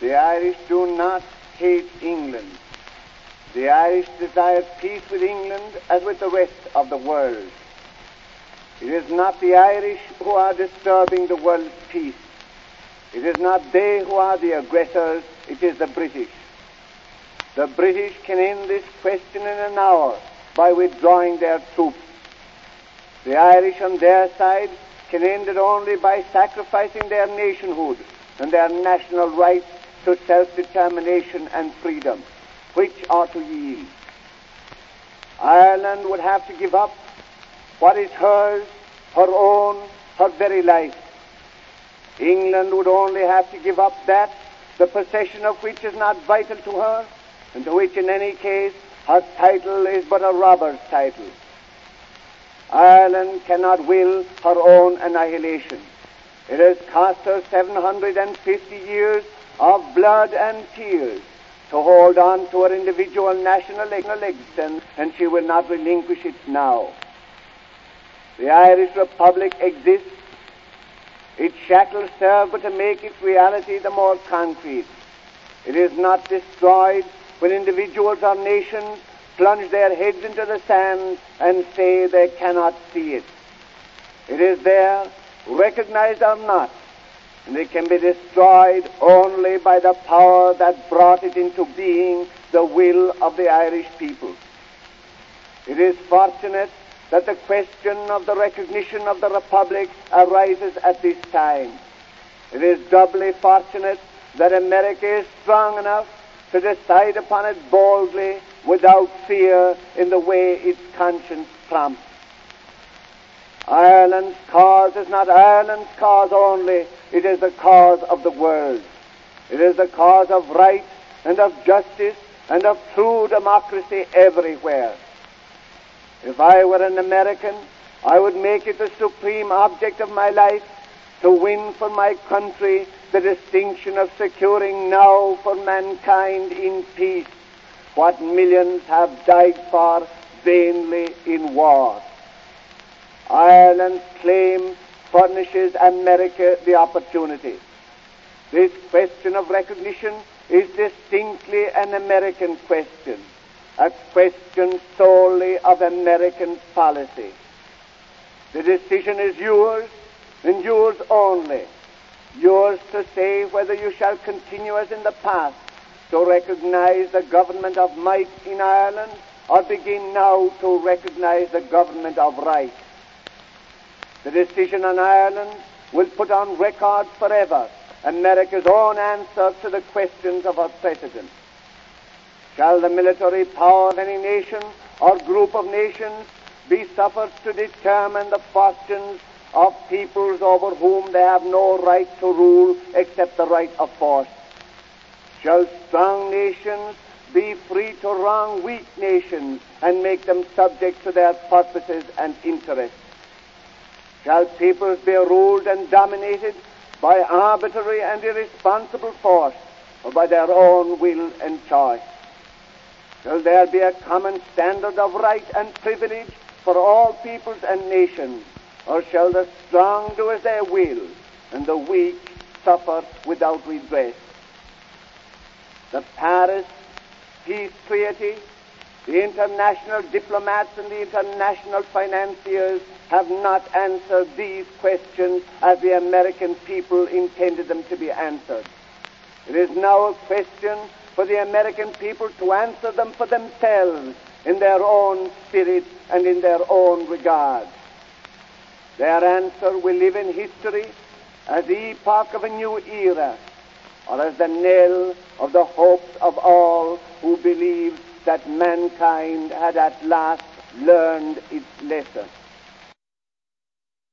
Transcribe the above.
The Irish do not hate England. The Irish desire peace with England as with the rest of the world. It is not the Irish who are disturbing the world's peace. It is not they who are the aggressors, it is the British. The British can end this question in an hour by withdrawing their troops. The Irish on their side can end it only by sacrificing their nationhood and their national rights to self-determination and freedom. Which are to yield? Ireland would have to give up what is hers, her own, her very life. England would only have to give up that, the possession of which is not vital to her, and to which in any case her title is but a robber's title. Ireland cannot will her own annihilation. It has cost her 750 years of blood and tears to hold on to her individual national existence, and she will not relinquish it now. The Irish Republic exists. Its shackles serve but to make its reality the more concrete. It is not destroyed when individuals or nations plunge their heads into the sand and say they cannot see it. It is there, recognized or not, and it can be destroyed only by the power that brought it into being, the will of the Irish people. It is fortunate that the question of the recognition of the Republic arises at this time. It is doubly fortunate that America is strong enough to decide upon it boldly, without fear, in the way its conscience prompts. Ireland's cause is not Ireland's cause only, it is the cause of the world. It is the cause of right and of justice and of true democracy everywhere. If I were an American, I would make it the supreme object of my life to win for my country the distinction of securing now for mankind in peace what millions have died for vainly in war. Ireland's claim furnishes America the opportunity. This question of recognition is distinctly an American question, a question solely of American policy. The decision is yours, and yours only. Yours to say whether you shall continue as in the past to recognize the government of might in Ireland, or begin now to recognize the government of right. The decision on Ireland will put on record forever America's own answer to the questions of her precedent. Shall the military power of any nation or group of nations be suffered to determine the fortunes of peoples over whom they have no right to rule except the right of force? Shall strong nations be free to wrong weak nations and make them subject to their purposes and interests? Shall peoples be ruled and dominated by arbitrary and irresponsible force, or by their own will and choice? Shall there be a common standard of right and privilege for all peoples and nations, or shall the strong do as they will, and the weak suffer without redress? The Paris Peace Treaty, the international diplomats and the international financiers have not answered these questions as the American people intended them to be answered. It is now a question for the American people to answer them for themselves in their own spirit and in their own regard. Their answer will live in history as the epoch of a new era, or as the knell of the hopes of all who believed that mankind had at last learned its lesson.